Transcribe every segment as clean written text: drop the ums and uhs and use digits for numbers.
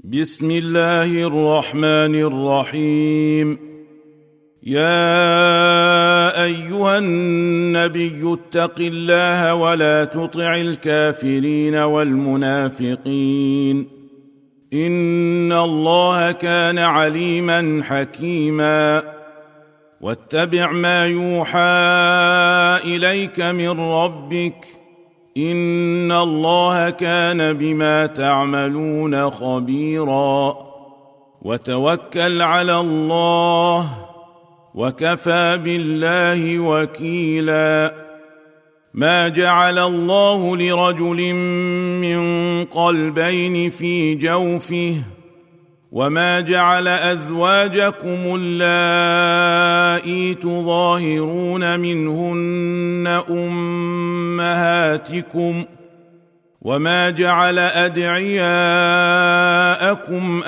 بسم الله الرحمن الرحيم. يا أيها النبي اتق الله ولا تطع الكافرين والمنافقين، إن الله كان عليما حكيما. واتبع ما يوحى إليك من ربك، إن الله كان بما تعملون خبيرا. وتوكل على الله، وكفى بالله وكيلا. ما جعل الله لرجل من قلبين في جوفه، وما جعل أزواجكم اللائي تظاهرون منهن أمهاتكم، وما جعل أدعياءكم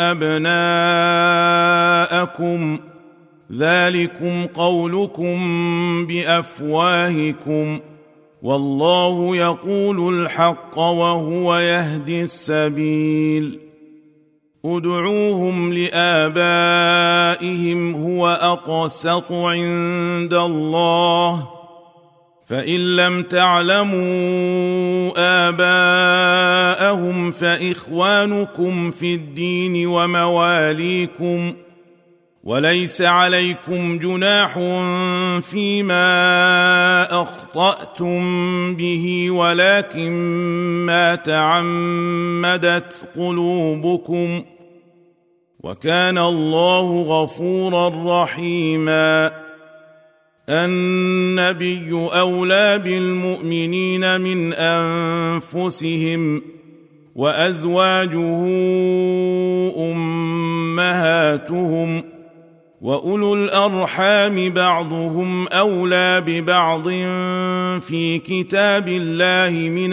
أبناءكم، ذلكم قولكم بأفواهكم، والله يقول الحق وهو يهدي السبيل. ادعوهم لآبائهم هو أقسط عند الله، فإن لم تعلموا آباءهم فإخوانكم في الدين ومواليكم، وليس عليكم جناح فيما أخطأتم به، ولكن ما تعمدت قلوبكم، وكان الله غفورا رحيما. النبي أولى بالمؤمنين من أنفسهم، وأزواجه أمهاتهم، وأولو الأرحام بعضهم أولى ببعض في كتاب الله من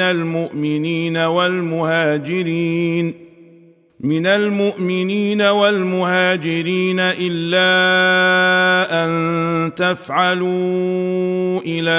المؤمنين والمهاجرين إلا أن تفعلوا إلى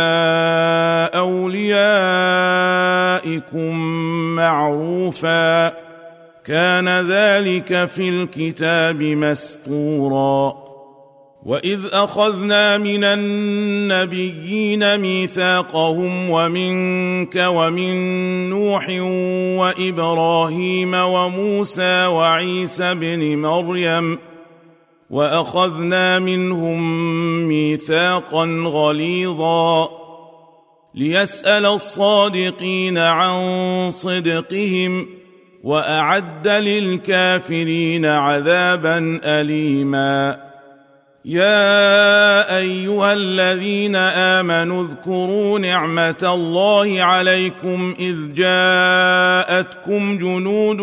أوليائكم معروفا، كان ذلك في الكتاب مسطورا. وإذ أخذنا من النبيين ميثاقهم ومنك ومن نوح وإبراهيم وموسى وعيسى بن مريم، وأخذنا منهم ميثاقا غليظا، ليسأل الصادقين عن صدقهم، وأعد للكافرين عذابا أليما. يا أيها الذين آمنوا اذكروا نعمة الله عليكم إذ جاءتكم جنود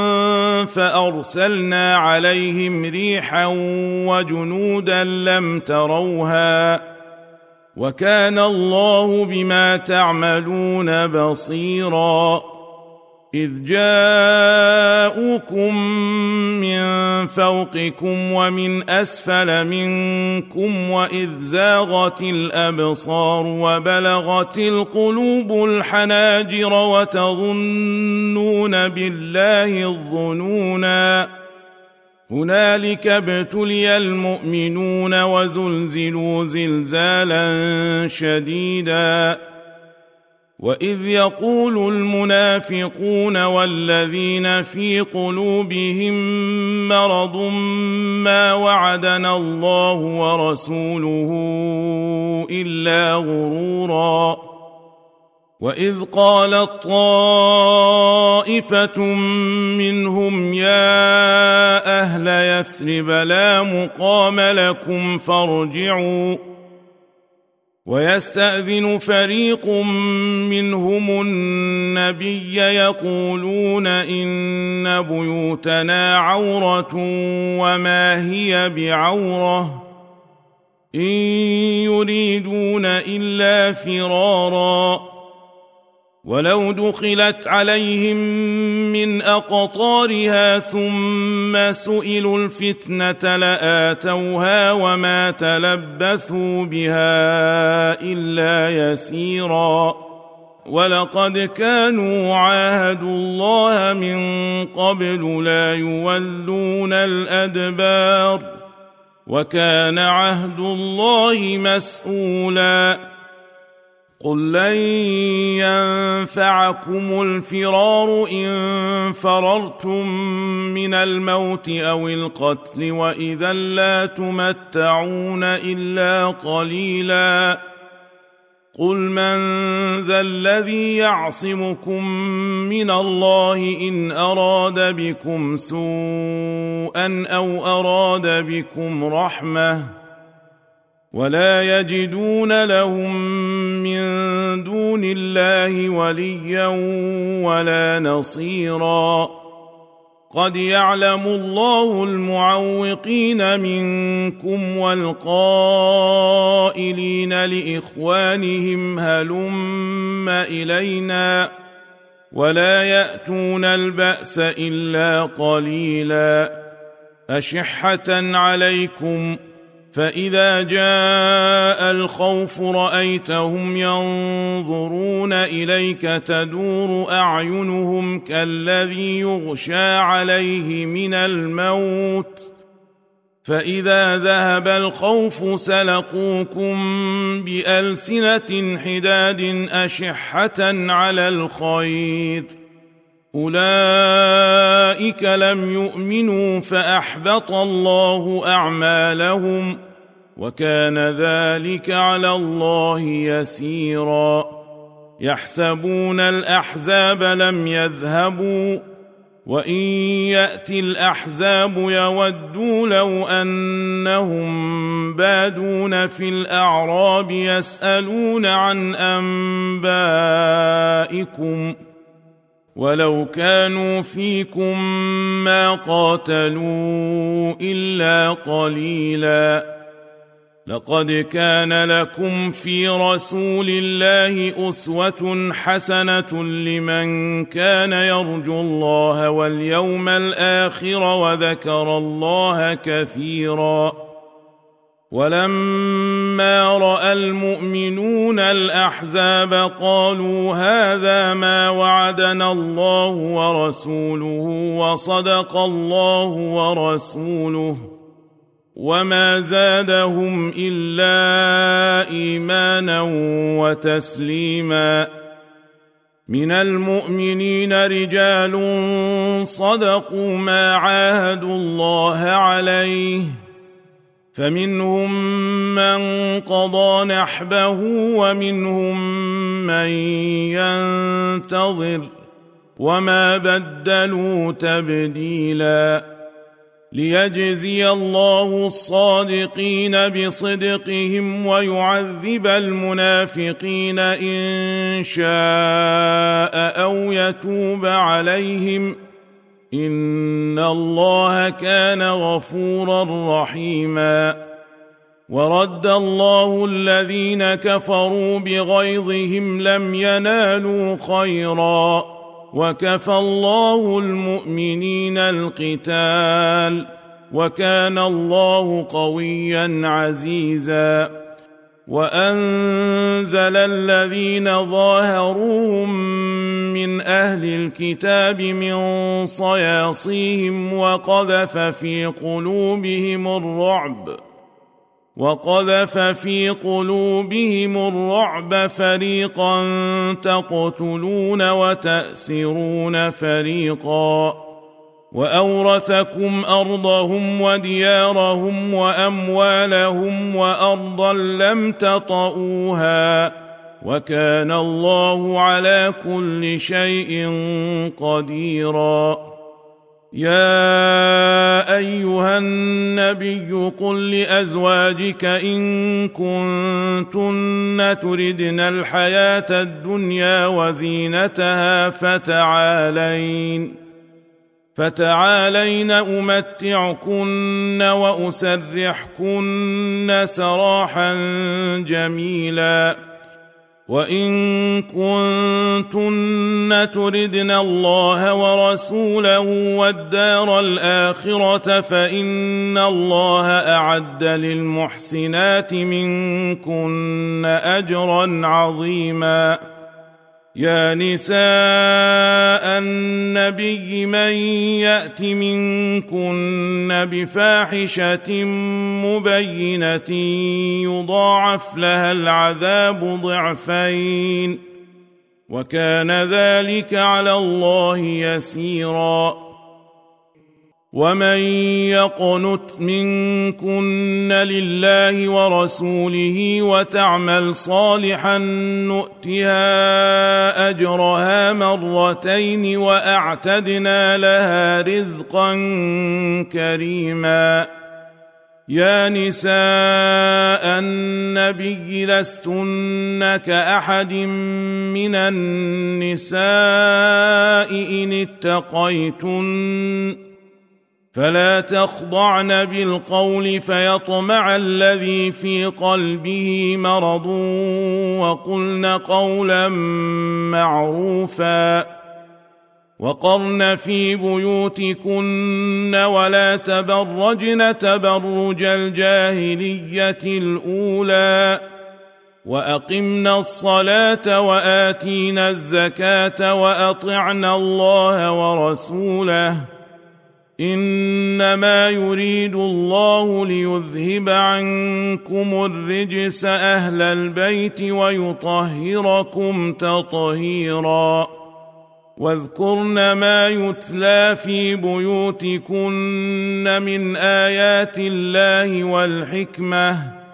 فأرسلنا عليهم ريحا وجنودا لم تروها، وكان الله بما تعملون بصيرا. إذ جاءوكم من فوقكم ومن أسفل منكم، وإذ زاغت الأبصار وبلغت القلوب الحناجر وتظنون بالله الظنونا. هنالك ابتلي المؤمنون وزلزلوا زلزالا شديدا. وإذ يقول المنافقون والذين في قلوبهم مرض ما وعدنا الله ورسوله إلا غرورا. وإذ قالت طائفة منهم يا أهل يثرب لا مقام لكم فارجعوا، ويستأذن فريق منهم النبي يقولون إن بيوتنا عورة وما هي بعورة، إن يريدون إلا فرارا. ولو دخلت عليهم من أقطارها ثم سئلوا الفتنة لآتوها وما تلبثوا بها إلا يسيرا. ولقد كانوا عاهدوا الله من قبل لا يولون الأدبار وكان عهد الله مسؤولا قل لن ينفعكم الفرار إن فررتم من الموت أو القتل وإذا لا تمتعون إلا قليلا قل من ذا الذي يعصمكم من الله إن أراد بكم سوءا أو أراد بكم رحمة ولا يجدون لهم من دون الله وليا ولا نصيرا قد يعلم الله المعوقين منكم والقائلين لإخوانهم هلم إلينا ولا يأتون البأس إلا قليلا أشحة عليكم فإذا جاء الخوف رأيتهم ينظرون إليك تدور أعينهم كالذي يغشى عليه من الموت فإذا ذهب الخوف سلقوكم بألسنة حداد أشحة على الخير أولئك لم يؤمنوا فأحبط الله أعمالهم وكان ذلك على الله يسيرا يحسبون الأحزاب لم يذهبوا وإن يأتي الأحزاب يودوا لو أنهم بادون في الأعراب يسألون عن أنبائكم ولو كانوا فيكم ما قاتلوا إلا قليلا لقد كان لكم في رسول الله أسوة حسنة لمن كان يرجو الله واليوم الآخر وذكر الله كثيرا ولما رأى المؤمنون الأحزاب قالوا هذا ما وعدنا الله ورسوله وصدق الله ورسوله وما زادهم إلا إيمانا وتسليما من المؤمنين رجال صدقوا ما عاهدوا الله عليه فمنهم من قضى نحبه ومنهم من ينتظر وما بدلوا تبديلا ليجزي الله الصادقين بصدقهم ويعذب المنافقين إن شاء أو يتوب عليهم إن الله كان غفورا رحيما ورد الله الذين كفروا بغيظهم لم ينالوا خيرا وكفى الله المؤمنين القتال وكان الله قويا عزيزا وأنزل الذين ظاهروهم من أهل الكتاب من صياصيهم وقذف في قلوبهم الرعب فريقا تقتلون وتأسرون فريقا وأورثكم أرضهم وديارهم وأموالهم وأرضا لم تطئوها وكان الله على كل شيء قديرا يا أيها النبي قل لأزواجك إن كنتن تردن الحياة الدنيا وزينتها فتعالين أمتعكن وأسرحكن سراحا جميلا وإن كنتن تردن الله ورسوله والدار الآخرة فإن الله أعد للمحسنات منكن أجرا عظيما يا نساء النبي من يأت منكن بفاحشة مبينة يضاعف لها العذاب ضعفين وكان ذلك على الله يسيرا ومن يقنت منكن لله ورسوله وتعمل صالحا نؤتها أجرها مرتين وأعتدنا لها رزقا كريما يا نساء النبي لستن كأحد من النساء إن اتقيتن فلا تخضعن بالقول فيطمع الذي في قلبه مرض وقلن قولا معروفا وقرن في بيوتكن ولا تبرجن تبرج الجاهلية الأولى وأقمنا الصلاة وآتينا الزكاة وأطعنا الله ورسوله إنما يريد الله ليذهب عنكم الرجس أهل البيت ويطهركم تطهيرا واذكرن ما يتلى في بيوتكن من آيات الله والحكمة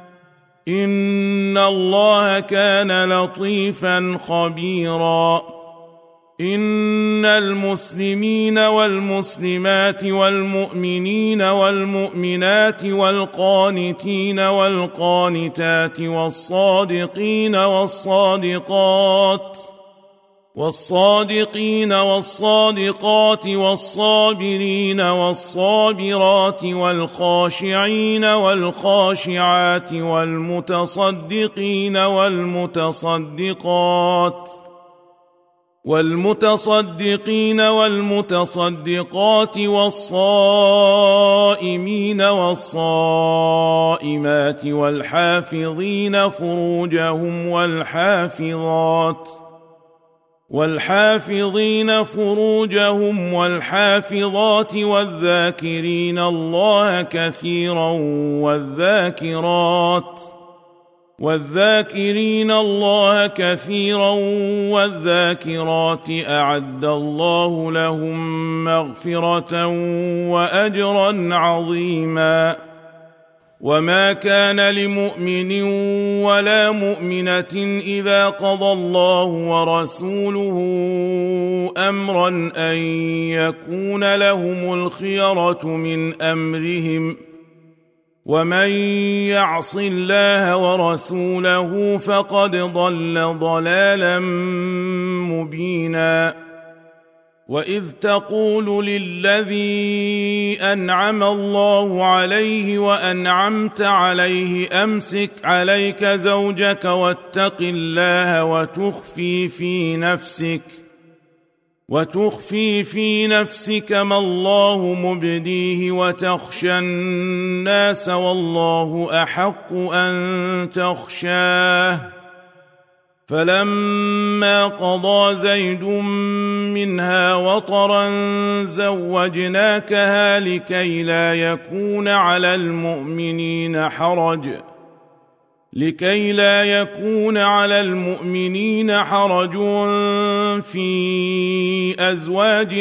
إن الله كان لطيفا خبيرا إن المسلمين والمسلمات والمؤمنين والمؤمنات والقانتين والقانتات والصادقين والصادقات والصابرين والصابرات والخاشعين والخاشعات والمتصدقين والمتصدقات والصائمين والصائمات والحافظين فروجهم والحافظات والذاكرين الله كثيرا والذاكرات أعد الله لهم مغفرة وأجرا عظيما وما كان لمؤمن ولا مؤمنة إذا قضى الله ورسوله أمرا أن يكون لهم الخيرة من أمرهم ومن يعص الله ورسوله فقد ضل ضلالا مبينا وإذ تقول للذي أنعم الله عليه وأنعمت عليه أمسك عليك زوجك واتق الله وتخفي في نفسك ما الله مبديه وتخشى الناس والله أحق أن تخشاه فلما قضى زيد منها وطرا زوجناكها لكي لا يكون على المؤمنين حرج في أزواج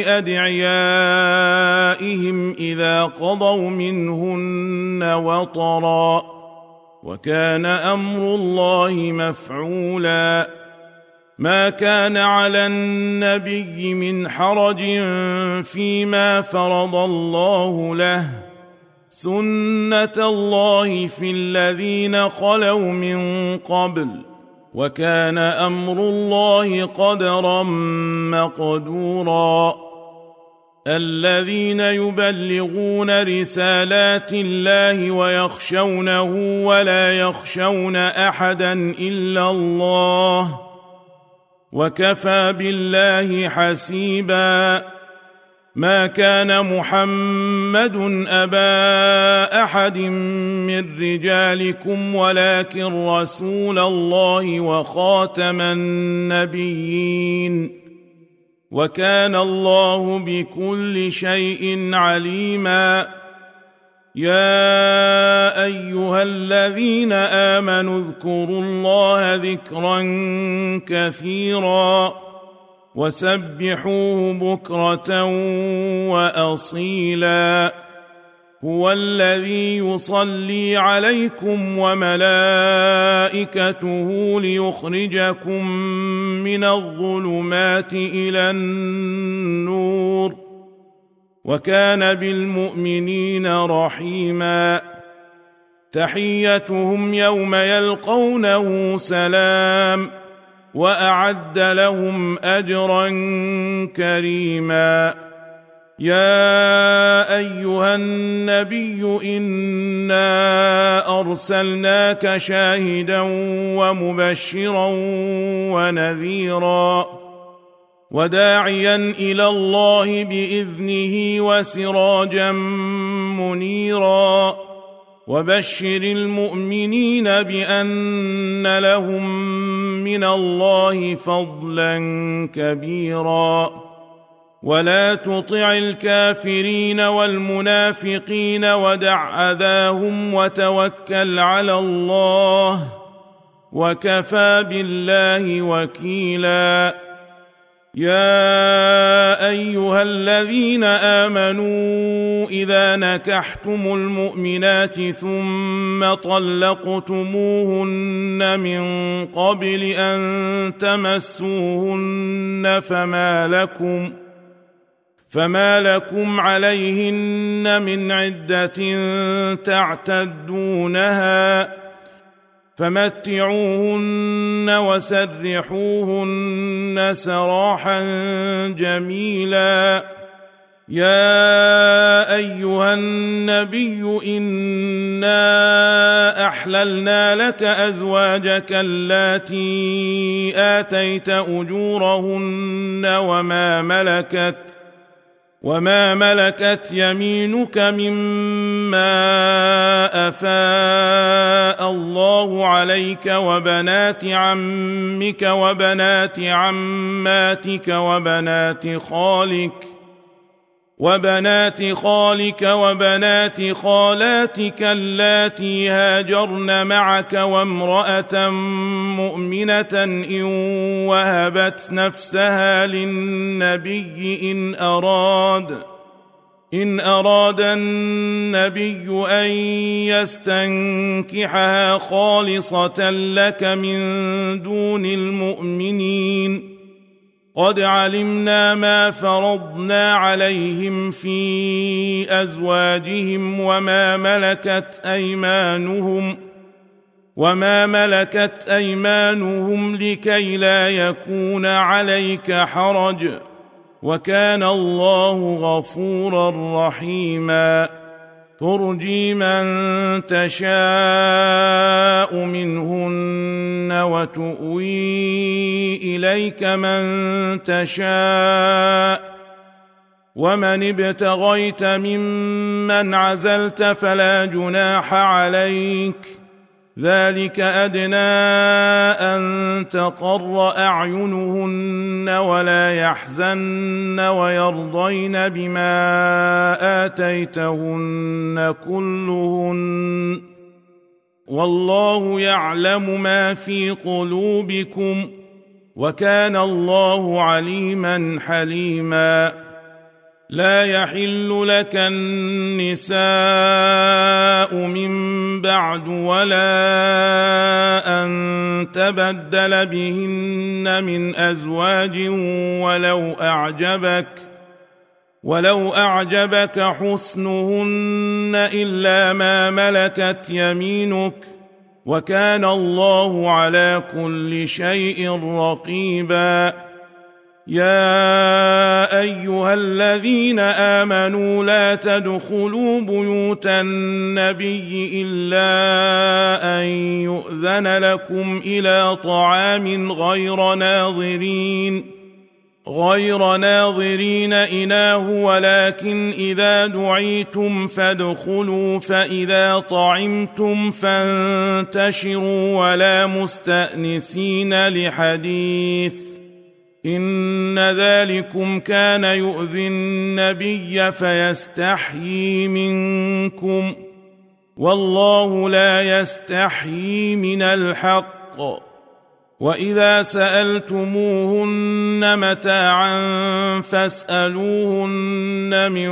أدعيائهم إذا قضوا منهن وطرا وكان أمر الله مفعولا ما كان على النبي من حرج فيما فرض الله له سنة الله في الذين خلوا من قبل وكان أمر الله قدرا مقدورا الذين يبلغون رسالات الله ويخشونه ولا يخشون أحدا إلا الله وكفى بالله حسيبا ما كان محمد أبا أحد من رجالكم ولكن رسول الله وخاتم النبيين وكان الله بكل شيء عليما يا أيها الذين آمنوا اذكروا الله ذكرا كثيرا وسبحوه بكرة وأصيلا هو الذي يصلي عليكم وملائكته ليخرجكم من الظلمات إلى النور وكان بالمؤمنين رحيما تحيتهم يوم يلقونه سلام وأعد لهم أجرا كريما يا أيها النبي إنا أرسلناك شاهدا ومبشرا ونذيرا وداعيا إلى الله بإذنه وسراجا منيرا وبشر المؤمنين بأن لهم من الله فضلا كبيرا ولا تطع الكافرين والمنافقين ودع أذاهم وتوكل على الله وكفى بالله وكيلا يا أيها الذين آمنوا إذا نكحتم المؤمنات ثم طلقتموهن من قبل أن تمسوهن فما لكم عليهن من عدة تعتدونها فمتعوهن وسرحوهن سراحا جميلا يا أيها النبي إنا أحللنا لك أزواجك اللاتي آتيت أجورهن وما ملكت يمينك مما أفاء الله عليك وبنات عمك وبنات عماتك وبنات خالك وبنات خالاتك اللاتي هاجرن معك وامرأة مؤمنة إن وهبت نفسها للنبي إن أراد النبي أن يستنكحها خالصة لك من دون المؤمنين قد علمنا ما فرضنا عليهم في أزواجهم وما ملكت أيمانهم لكي لا يكون عليك حرج وكان الله غفورا رحيما ترجي من تشاء منهن وتؤوي إليك من تشاء ومن ابتغيت ممن عزلت فلا جناح عليك ذلك أدنى أن تقر أعينهن ولا يحزن ويرضين بما آتيتهن كلهن والله يعلم ما في قلوبكم وكان الله عليما حليما لا يحل لك النساء من بعد ولا أن تبدل بهن من أزواج ولو أعجبك حسنهن إلا ما ملكت يمينك وكان الله على كل شيء رقيبا يا أيها الذين آمنوا لا تدخلوا بيوت النبي إلا أن يؤذن لكم إلى طعام غير ناظرين إناه ولكن إذا دعيتم فادخلوا فإذا طعمتم فانتشروا ولا مستأنسين لحديث إن ذلكم كان يؤذي النبي فيستحيي منكم والله لا يستحيي من الحق وإذا سألتموهن متاعا فاسألوهن من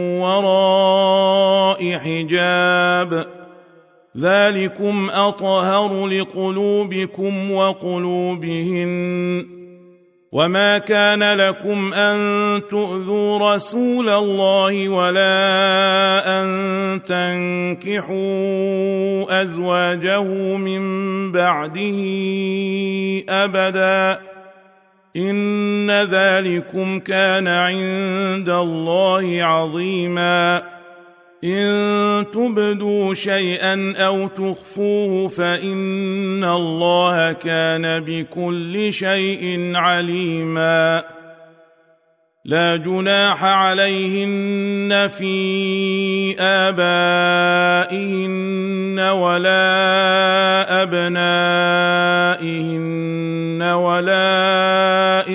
وراء حجاب ذلكم أطهر لقلوبكم وقلوبهن وما كان لكم أن تؤذوا رسول الله ولا أن تنكحوا أزواجه من بعده أبدا إن ذلكم كان عند الله عظيما إن تبدوا شيئا أو تخفوه فإن الله كان بكل شيء عليما لا جناح عليهن في آبائهن ولا أبنائهن ولا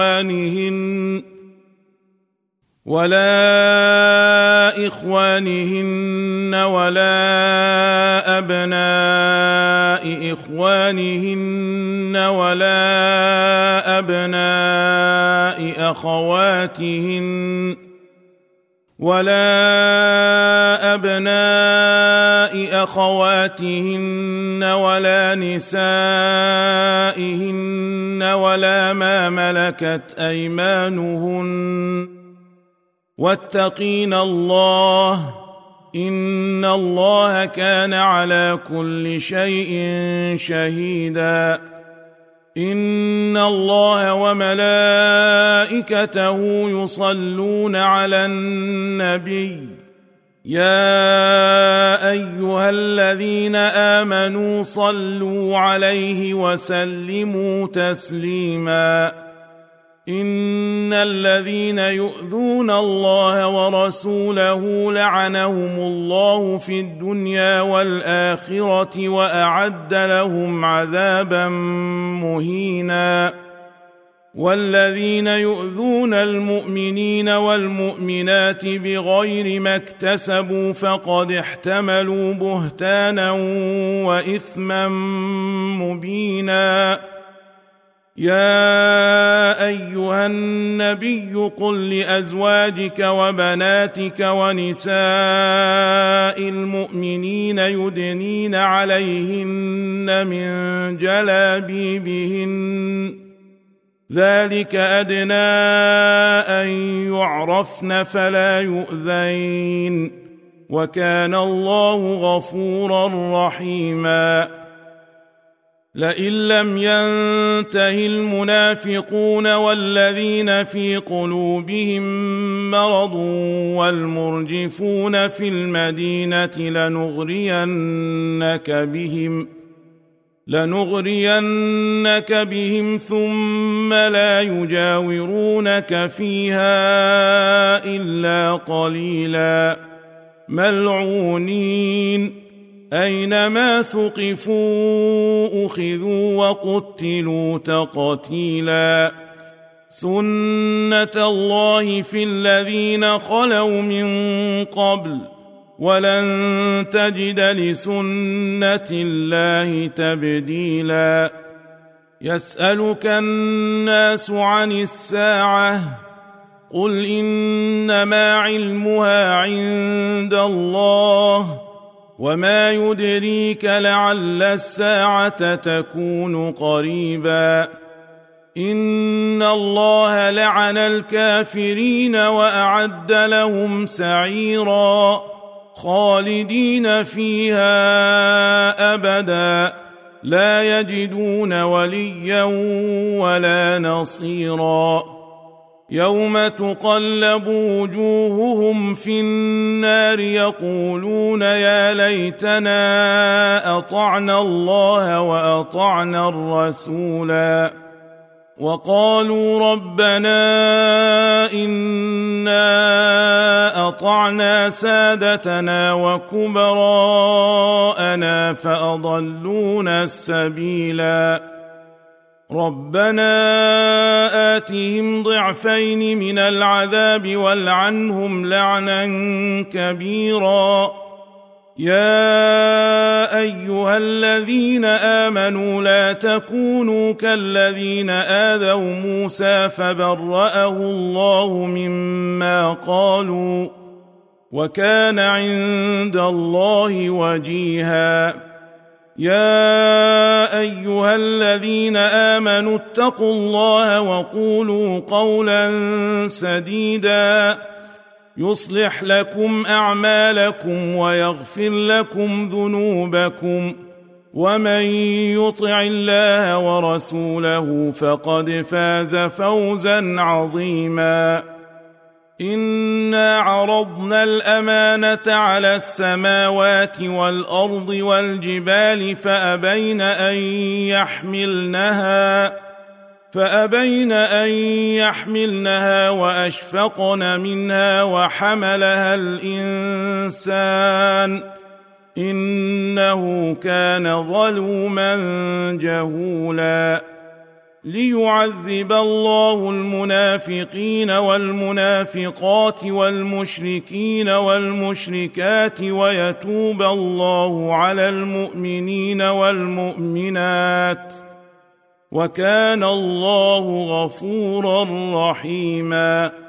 إخوانهن ولا أبناء إخوانهن ولا أبناء أخواتهن ولا نسائهن ولا ما ملكت أيمانهن واتقين الله إن الله كان على كل شيء شهيدا إن الله وملائكته يصلون على النبي يا أيها الذين آمنوا صلوا عليه وسلموا تسليما إن الذين يؤذون الله ورسوله لعنهم الله في الدنيا والآخرة وأعد لهم عذابا مهينا والذين يؤذون المؤمنين والمؤمنات بغير ما اكتسبوا فقد احتملوا بهتانا وإثما مبينا يا أيها النبي قل لأزواجك وبناتك ونساء المؤمنين يدنين عليهن من جلابيبهن ذلك أدنى أن يعرفن فلا يؤذين وكان الله غفورا رحيما لئن لم ينته المنافقون والذين في قلوبهم مرض والمرجفون في المدينة لنغرينك بهم ثم لا يجاورونك فيها إلا قليلا ملعونين أينما ثقفوا أخذوا وقتلوا تقتيلا سنة الله في الذين خلوا من قبل ولن تجد لسنة الله تبديلا يسألك الناس عن الساعة قل إنما علمها عند الله وما يدريك لعل الساعة تكون قريبا إن الله لعن الكافرين وأعد لهم سعيرا خالدين فيها أبدا لا يجدون وليا ولا نصيرا يوم تقلب وجوههم في النار يقولون يا ليتنا أطعنا الله وأطعنا الرسولا وقالوا ربنا إنا أطعنا سادتنا وكبراءنا فأضلونا السبيلا ربنا آتهم ضعفين من العذاب والعنهم لعنا كبيرا يا أيها الذين آمنوا لا تكونوا كالذين آذوا موسى فبرأه الله مما قالوا وكان عند الله وجيها يا أيها الذين آمنوا اتقوا الله وقولوا قولا سديدا يصلح لكم أعمالكم ويغفر لكم ذنوبكم ومن يطع الله ورسوله فقد فاز فوزا عظيما إنا عرضنا الأمانة على السماوات والأرض والجبال فأبين أن يحملنها وأشفقن منها وحملها الإنسان إنه كان ظلوما جهولا ليعذب الله المنافقين والمنافقات والمشركين والمشركات ويتوب الله على المؤمنين والمؤمنات وكان الله غفورا رحيما